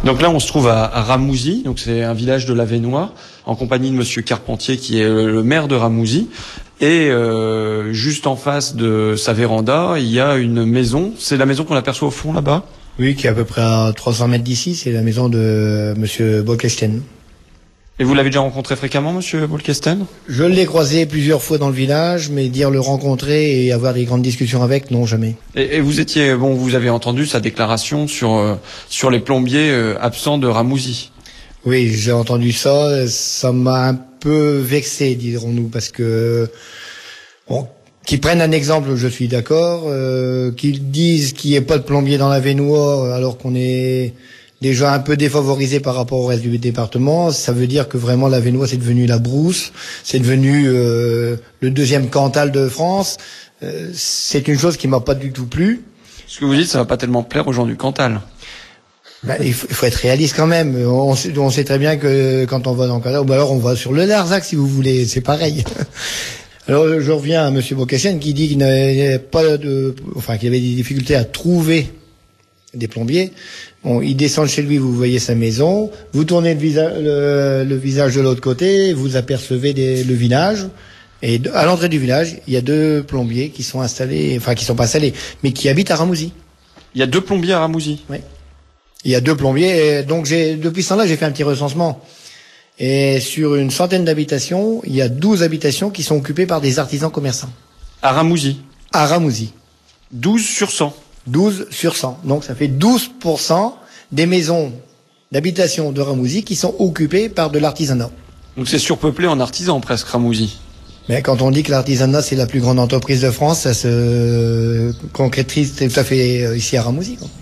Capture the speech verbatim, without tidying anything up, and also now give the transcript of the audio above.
Donc là, on se trouve à, à Ramouzy, donc c'est un village de l'Avesnois, en compagnie de Monsieur Carpentier, qui est le maire de Ramouzy. Et euh, juste en face de sa véranda, il y a une maison. C'est la maison qu'on aperçoit au fond là-bas? Oui, qui est à peu près à trois cents mètres d'ici. C'est la maison de Monsieur Bolkesten. Et vous l'avez déjà rencontré fréquemment, Monsieur Bolkesten? Je l'ai croisé plusieurs fois dans le village, mais dire le rencontrer et avoir des grandes discussions avec, non, jamais. Et, et vous étiez, bon, vous avez entendu sa déclaration sur euh, sur les plombiers euh, absents de Ramouzy. Oui, j'ai entendu ça. Ça m'a un peu vexé, dirons-nous, parce que bon, qu'ils prennent un exemple, je suis d'accord. Euh, qu'ils disent qu'il n'y ait pas de plombier dans l'Avesnois, alors qu'on est déjà un peu défavorisé par rapport au reste du département. Ça veut dire que vraiment l'Avesnois c'est devenu la brousse, c'est devenu euh, le deuxième Cantal de France. Euh, c'est une chose qui m'a pas du tout plu. Ce que vous dites, ça va pas tellement plaire aux gens du Cantal. Ben, il, faut, il faut être réaliste quand même. On sait, on sait très bien que quand on va dans le Cantal, ou alors on va sur le Larzac si vous voulez, c'est pareil. Alors je reviens à Monsieur Bolkesten qui dit qu'il n'avait pas de, enfin qu'il avait des difficultés à trouver des plombiers. Bon, il descend chez lui, vous voyez sa maison, vous tournez le, visa le, le visage de l'autre côté, vous apercevez des, le village, et de, à l'entrée du village, il y a deux plombiers qui sont installés, enfin qui sont pas installés, mais qui habitent à Ramouzy. Il y a deux plombiers à Ramouzy? Oui. Il y a deux plombiers, et donc j'ai, depuis ce temps-là, j'ai fait un petit recensement. Et sur une centaine d'habitations, il y a douze habitations qui sont occupées par des artisans commerçants. À Ramouzy? À Ramouzy. douze sur cent? douze sur cent. Donc ça fait douze pour cent des maisons d'habitation de Ramouzy qui sont occupées par de l'artisanat. Donc c'est surpeuplé en artisans presque, Ramouzy. Mais quand on dit que l'artisanat c'est la plus grande entreprise de France, ça se concrétise tout à fait ici à Ramouzy, quoi.